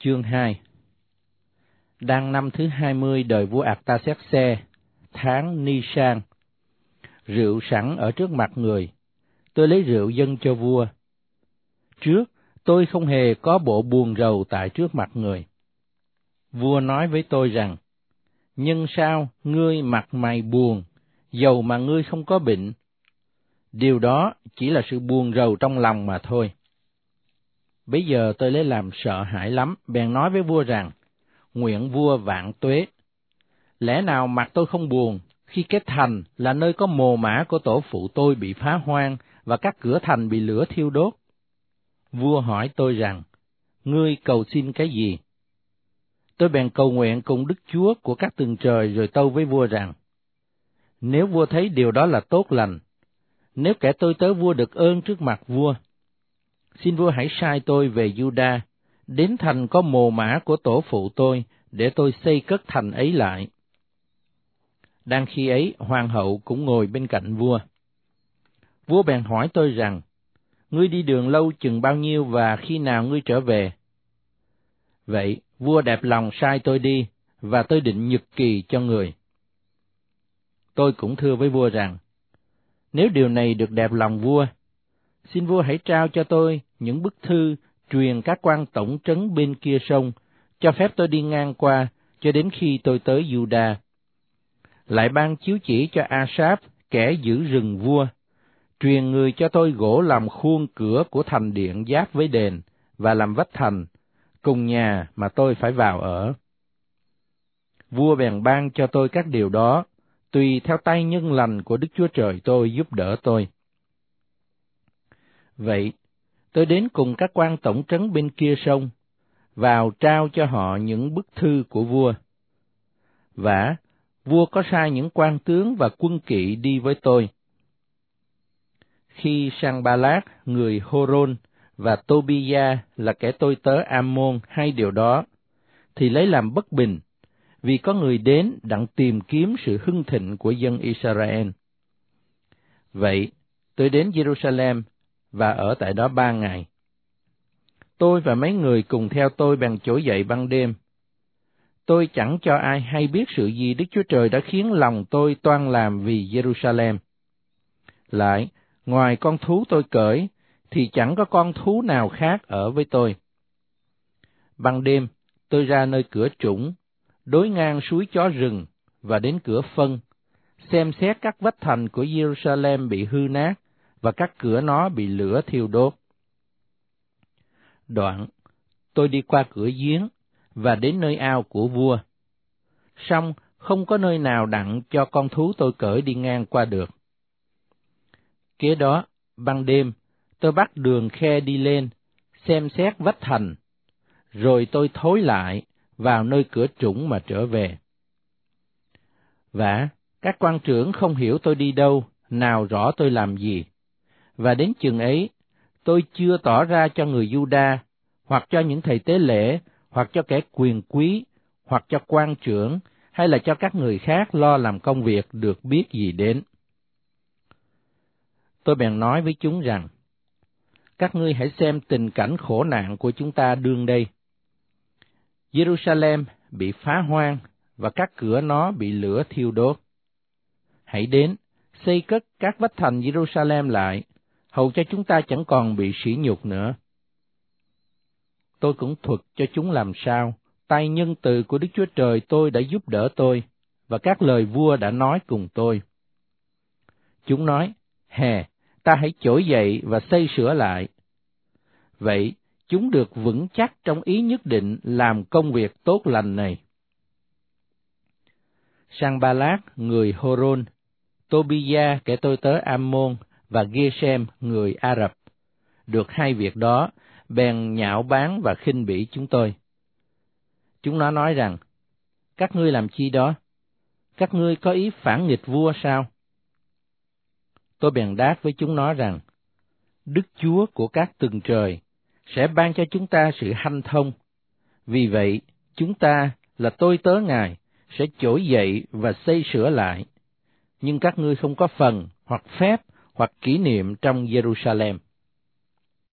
Chương 2. Đang năm thứ 20 đời vua Artaxerxes, tháng Nisan, rượu sẵn ở trước mặt người, tôi lấy rượu dâng cho vua. Trước, tôi không hề có bộ buồn rầu tại trước mặt người. Vua nói với tôi rằng, nhưng sao ngươi mặt mày buồn, dầu mà ngươi không có bệnh? Điều đó chỉ là sự buồn rầu trong lòng mà thôi. Bấy giờ tôi lấy làm sợ hãi lắm, bèn nói với vua rằng, nguyện vua vạn tuế. Lẽ nào mặt tôi không buồn, khi cái thành là nơi có mồ mả của tổ phụ tôi bị phá hoang, và các cửa thành bị lửa thiêu đốt? Vua hỏi tôi rằng, ngươi cầu xin cái gì? Tôi bèn cầu nguyện cùng Đức Chúa của các tầng trời, rồi tâu với vua rằng, nếu vua thấy điều đó là tốt lành, nếu kẻ tôi tớ vua được ơn trước mặt vua, xin vua hãy sai tôi về Juda, đến thành có mồ mả của tổ phụ tôi, để tôi xây cất thành ấy lại. Đang khi ấy, hoàng hậu cũng ngồi bên cạnh vua. Vua bèn hỏi tôi rằng, ngươi đi đường lâu chừng bao nhiêu và khi nào ngươi trở về? Vậy, vua đẹp lòng sai tôi đi, và tôi định nhật kỳ cho người. Tôi cũng thưa với vua rằng, nếu điều này được đẹp lòng vua, xin vua hãy trao cho tôi những bức thư truyền các quan tổng trấn bên kia sông, cho phép tôi đi ngang qua cho đến khi tôi tới Juda. Lại ban chiếu chỉ cho Asaph, kẻ giữ rừng vua, truyền người cho tôi gỗ làm khuôn cửa của thành điện giáp với đền và làm vách thành, cùng nhà mà tôi phải vào ở. Vua bèn ban cho tôi các điều đó, tùy theo tay nhân lành của Đức Chúa Trời tôi giúp đỡ tôi. Vậy, tôi đến cùng các quan tổng trấn bên kia sông, vào trao cho họ những bức thư của vua. Vả, vua có sai những quan tướng và quân kỵ đi với tôi. Khi Sanballat, người Horon, và Tobia là kẻ tôi tớ Ammon hay điều đó, thì lấy làm bất bình, vì có người đến đặng tìm kiếm sự hưng thịnh của dân Israel. Vậy, tôi đến Jerusalem và ở tại đó 3 ngày. Tôi và mấy người cùng theo tôi bèn trỗi dậy ban đêm. Tôi chẳng cho ai hay biết sự gì Đức Chúa Trời đã khiến lòng tôi toan làm vì Jerusalem. Lại, ngoài con thú tôi cưỡi, thì chẳng có con thú nào khác ở với tôi. Ban đêm, tôi ra nơi cửa trũng, đối ngang suối chó rừng, và đến cửa phân, xem xét các vách thành của Jerusalem bị hư nát, và các cửa nó bị lửa thiêu đốt. Đoạn, tôi đi qua cửa giếng, và đến nơi ao của vua. Song không có nơi nào đặng cho con thú tôi cưỡi đi ngang qua được. Kế đó, ban đêm, tôi bắt đường khe đi lên, xem xét vách thành, rồi tôi thối lại vào nơi cửa trũng mà trở về. Vả, các quan trưởng không hiểu tôi đi đâu, nào rõ tôi làm gì, và đến chừng ấy, tôi chưa tỏ ra cho người Juda, hoặc cho những thầy tế lễ, hoặc cho kẻ quyền quý, hoặc cho quan trưởng, hay là cho các người khác lo làm công việc được biết gì đến. Tôi bèn nói với chúng rằng, các ngươi hãy xem tình cảnh khổ nạn của chúng ta đương đây. Jerusalem bị phá hoang, và các cửa nó bị lửa thiêu đốt. Hãy đến, xây cất các vách thành Jerusalem lại, hầu cho chúng ta chẳng còn bị sỉ nhục nữa. Tôi cũng thuật cho chúng làm sao tay nhân từ của Đức Chúa Trời tôi đã giúp đỡ tôi, và các lời vua đã nói cùng tôi. Chúng nói, hè, ta hãy trỗi dậy và xây sửa lại. Vậy, chúng được vững chắc trong ý nhất định làm công việc tốt lành này. Sanballat, người Horon, Tobia, kẻ tôi tớ Ammon, và Gesem, người Ả Rập, được hai việc đó, bèn nhạo báng và khinh bỉ chúng tôi. Chúng nó nói rằng, các ngươi làm chi đó? Các ngươi có ý phản nghịch vua sao? Tôi bèn đáp với chúng nó rằng, Đức Chúa của các tầng trời sẽ ban cho chúng ta sự hanh thông. Vì vậy, chúng ta là tôi tớ Ngài sẽ trỗi dậy và xây sửa lại. Nhưng các ngươi không có phần, hoặc phép, hoặc kỷ niệm trong Jerusalem.